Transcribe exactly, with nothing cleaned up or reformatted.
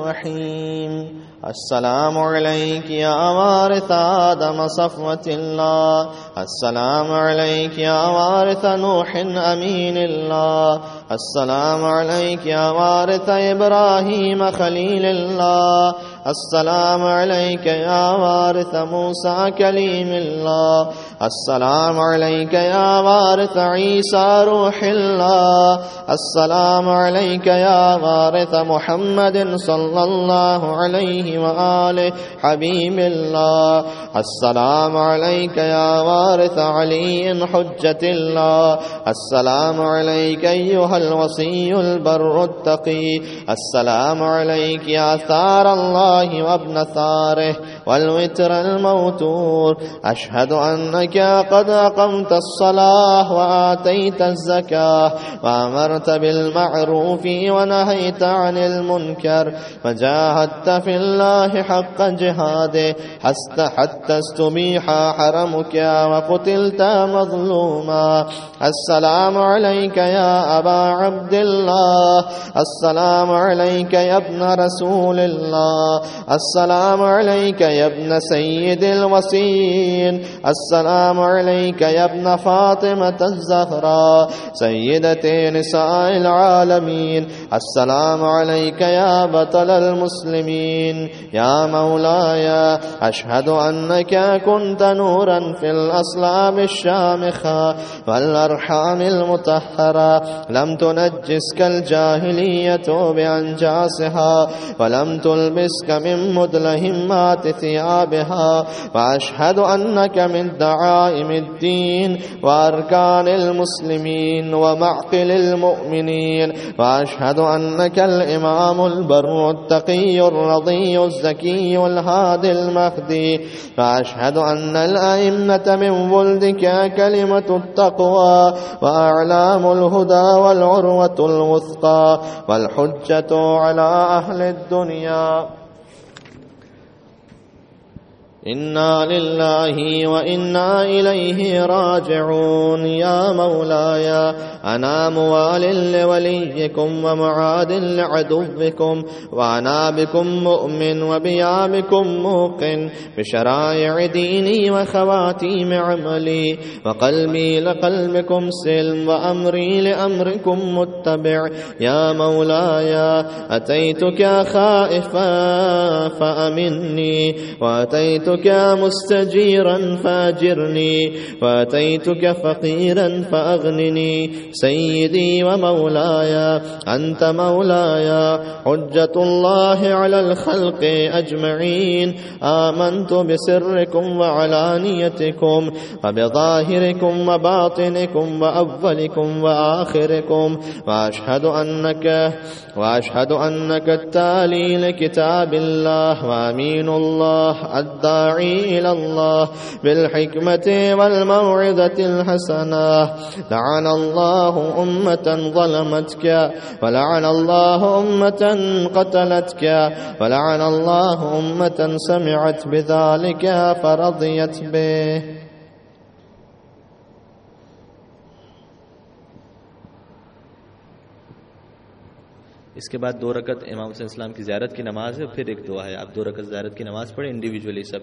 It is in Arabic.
الرحيم. السلام عليك يا وارث آدم صفوة الله، السلام عليك يا وارث نوح أمين الله، السلام عليك يا وارث إبراهيم خليل الله، السلام عليك يا وارث موسى كليم الله، السلام عليك يا وارث عيسى روح الله، السلام عليك يا وارث محمد صلى الله عليه وآله حبيب الله، السلام عليك يا وارث علي حجة الله، السلام عليك أيها الوصي البر التقي، السلام عليك يا ثار الله وابن ثاره والوتر الموتور. أشهد أنك قد أقمت الصلاة وآتيت الزكاة وأمرت بالمعروف ونهيت عن المنكر وجاهدت في الله حق جهاده حتى استبيح حرمك وقتلت مظلوما. السلام عليك يا أبا عبد الله، السلام عليك يا ابن رسول الله، السلام عليك يا ابن سيد الوصيين، السلام عليك يا ابن فاطمة الزهراء سيدة نساء العالمين، السلام عليك يا بطل المسلمين. يا مولاي أشهد أنك كنت نورا في الأصلاب الشامخة والأرحام المطهرة، لم تنجسك الجاهلية بأنجاسها ولم تلبسك من مدلهمات ثيابها، وأشهد أنك من دعائم الدين وأركان المسلمين ومعقل المؤمنين، وأشهد أنك الإمام البر التقي الرضي الزكي الهادي المهدي، وأشهد أن الأئمة من ولدك كلمة التقوى وأعلام الهدى والعروة الوثقى والحجة على أهل الدنيا. إنا لله وإنا إليه راجعون. يا مولاي أنا موال لوليكم ومعاد لعدوكم، وأنا بكم مؤمن وبيا بكم موقن، بشرائع ديني وخواتيم عملي، وقلبي لقلبكم سلم وأمري لأمركم متبع. يا مولاي أتيتك خائفا فأمني، وأتيتك مستجيرا فاجرني، وأتيتك فقيرا فأغنني. سيدي ومولاي أنت مولاي، حجة الله على الخلق أجمعين. آمنت بسركم وعلانيتكم وبظاهركم وباطنكم وأولكم وآخركم، وأشهد أنك وأشهد أنك التالي لكتاب الله وأمين الله الداعي إلى الله بالحكمة والموعظة الحسنة. لعن الله أمة ظلمتك، ولعن الله أمة قتلتك، ولعن الله أمة سمعت بذلك فرضيت به. इसके बाद दो रकत इमाम हुसैन इस्लाम की ज़ियारत की नमाज है, फिर एक दुआ है। आप दो रकत ज़ियारत की नमाज पढ़ें इंडिविजुअली सब।